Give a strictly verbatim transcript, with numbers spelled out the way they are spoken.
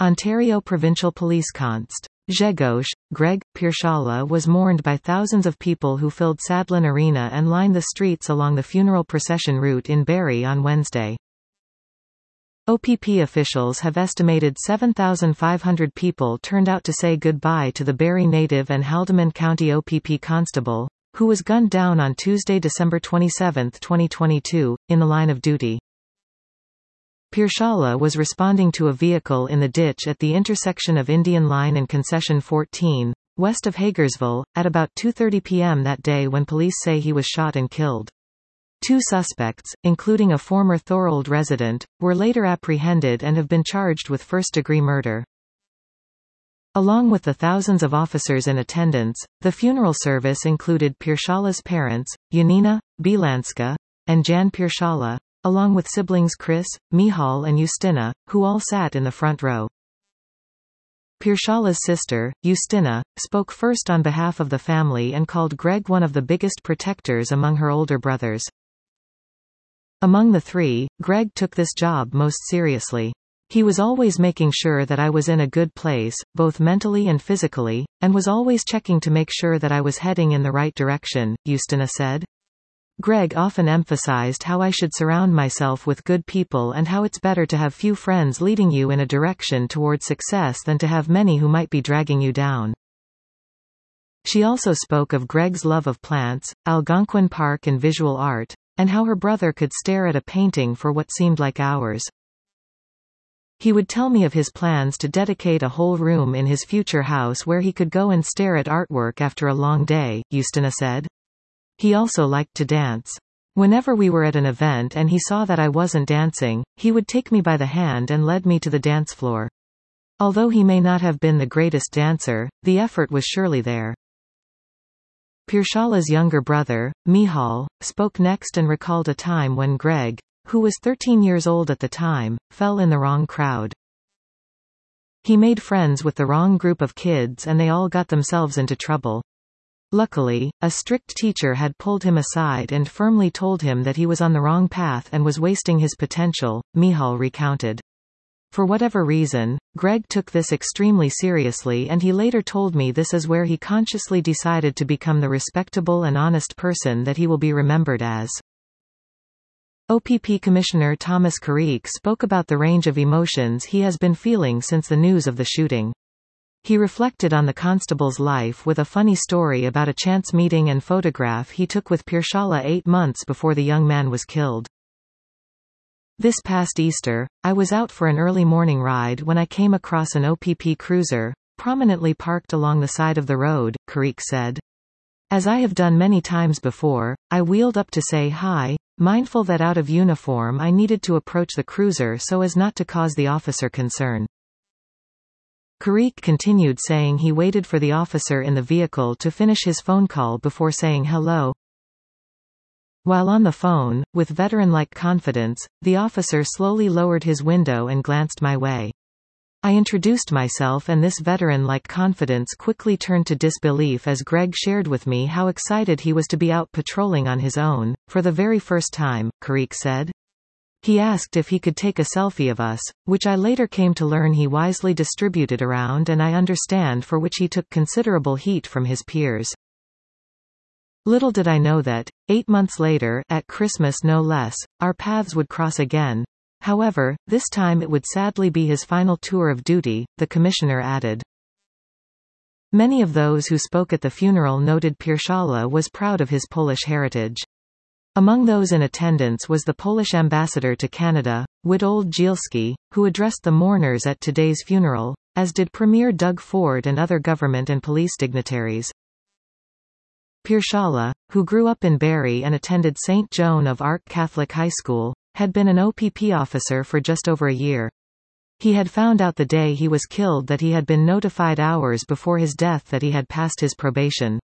Ontario Provincial Police Const. Grzegorz, Greg, Pierzchala was mourned by thousands of people who filled Sadlon Arena and lined the streets along the funeral procession route in Barrie on Wednesday. O P P officials have estimated seven thousand five hundred people turned out to say goodbye to the Barrie native and Haldimand County O P P constable, who was gunned down on Tuesday, December twenty-seventh, twenty twenty-two, in the line of duty. Pierzchala was responding to a vehicle in the ditch at the intersection of Indian Line and Concession fourteen, west of Hagersville, at about two thirty p m that day when police say he was shot and killed. Two suspects, including a former Thorold resident, were later apprehended and have been charged with first-degree murder. Along with the thousands of officers in attendance, the funeral service included Pierzchala's parents, Janina, Bielanska, and Jan Pierzchala, along with siblings Chris, Michal and Justina, who all sat in the front row. Pierzchala's sister, Justina, spoke first on behalf of the family and called Greg one of the biggest protectors among her older brothers. Among the three, Greg took this job most seriously. He was always making sure that I was in a good place, both mentally and physically, and was always checking to make sure that I was heading in the right direction, Justina said. Greg often emphasized how I should surround myself with good people and how it's better to have few friends leading you in a direction toward success than to have many who might be dragging you down. She also spoke of Greg's love of plants, Algonquin Park and visual art, and how her brother could stare at a painting for what seemed like hours. He would tell me of his plans to dedicate a whole room in his future house where he could go and stare at artwork after a long day, Justina said. He also liked to dance. Whenever we were at an event and he saw that I wasn't dancing, he would take me by the hand and led me to the dance floor. Although he may not have been the greatest dancer, the effort was surely there. Pierzchala's younger brother, Michal, spoke next and recalled a time when Greg, who was thirteen years old at the time, fell in the wrong crowd. He made friends with the wrong group of kids and they all got themselves into trouble. Luckily, a strict teacher had pulled him aside and firmly told him that he was on the wrong path and was wasting his potential, Michal recounted. For whatever reason, Greg took this extremely seriously and he later told me this is where he consciously decided to become the respectable and honest person that he will be remembered as. O P P Commissioner Thomas Carrick spoke about the range of emotions he has been feeling since the news of the shooting. He reflected on the constable's life with a funny story about a chance meeting and photograph he took with Pierzchala eight months before the young man was killed. This past Easter, I was out for an early morning ride when I came across an O P P cruiser, prominently parked along the side of the road, Carrick said. As I have done many times before, I wheeled up to say hi, mindful that out of uniform I needed to approach the cruiser so as not to cause the officer concern. Carrick continued saying he waited for the officer in the vehicle to finish his phone call before saying hello. While on the phone, with veteran-like confidence, the officer slowly lowered his window and glanced my way. I introduced myself and this veteran-like confidence quickly turned to disbelief as Greg shared with me how excited he was to be out patrolling on his own, for the very first time, Carrick said. He asked if he could take a selfie of us, which I later came to learn he wisely distributed around and I understand for which he took considerable heat from his peers. Little did I know that, eight months later, at Christmas no less, our paths would cross again. However, this time it would sadly be his final tour of duty, the commissioner added. Many of those who spoke at the funeral noted Pierzchala was proud of his Polish heritage. Among those in attendance was the Polish ambassador to Canada, Witold Zielski, who addressed the mourners at today's funeral, as did Premier Doug Ford and other government and police dignitaries. Pierzchala, who grew up in Barrie and attended Saint Joan of Arc Catholic High School, had been an O P P officer for just over a year. He had found out the day he was killed that he had been notified hours before his death that he had passed his probation.